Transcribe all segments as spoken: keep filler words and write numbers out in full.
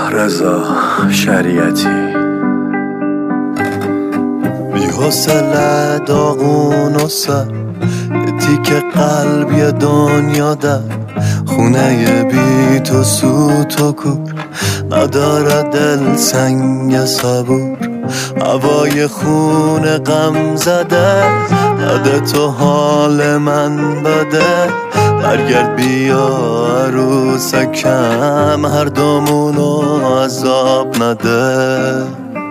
رضا شریعتی. بی حوصله داغون و سر یه تیک قلبی دنیا در خونه بی تو سوت و کور نداره دل سنگ صبور. هوای خون غم زده داده تو حال من بده. برگرد بیا عروسکم هر دومونو عذاب نده.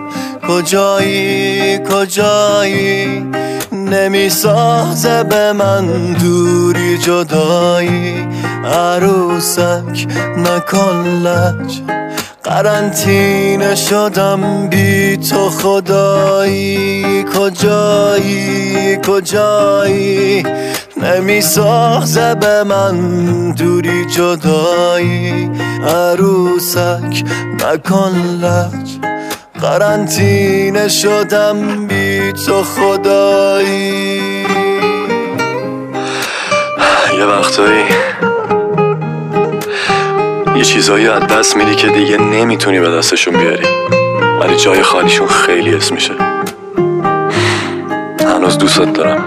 کجایی کجایی نمیسازه به من دوری جدایی. عروسک نکن لج قرنطینه شدم بی تو خدایی. کجایی کجایی نمیسازه به من دوری جدایی. عروسک نکن لج قرنطینه شدم بی تو خدایی. یه وقتایی یه چیزایی از دست میدی که دیگه نمیتونی به دستشون بیاری، ولی جای خالیشون خیلی اسم میشه. هنوز دوستت دارم.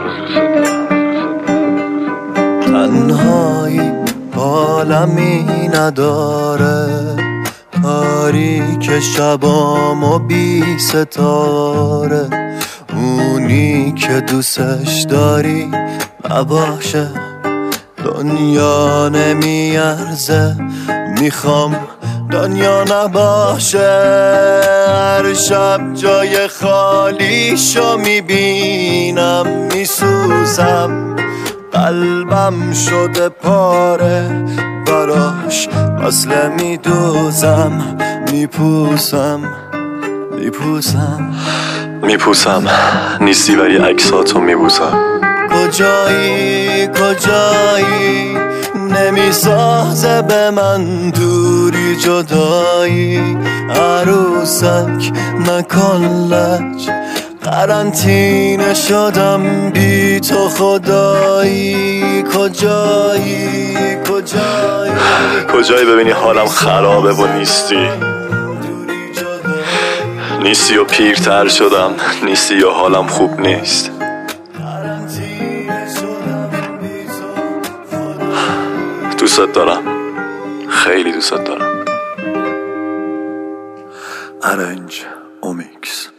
تنهایی عالمی نداره، تاریک شبام و بی ستاره. اونی که دوستش داری نباشه دنیا نمیارزه. میخوام دنیا نباشه. هر شب جای خالیشو میبینم میسوزم. قلبم شده پاره براش وصله میدوزم. میپوسم میپوسم میپوسم نیستی ولی عکساتو میبوسم. کجایی کجایی نمیسازه به من دوری جدایی. عروسک نکن لج قرنطینه شدم بی تو خدایی. کجایی کجایی کجایی ببینی حالم خرابه و نیستی. نیستی و پیرتر شدم، نیستی و حالم خوب نیست. دوستت دارم، خیلی دوستت دارم. ارنج اومیکس.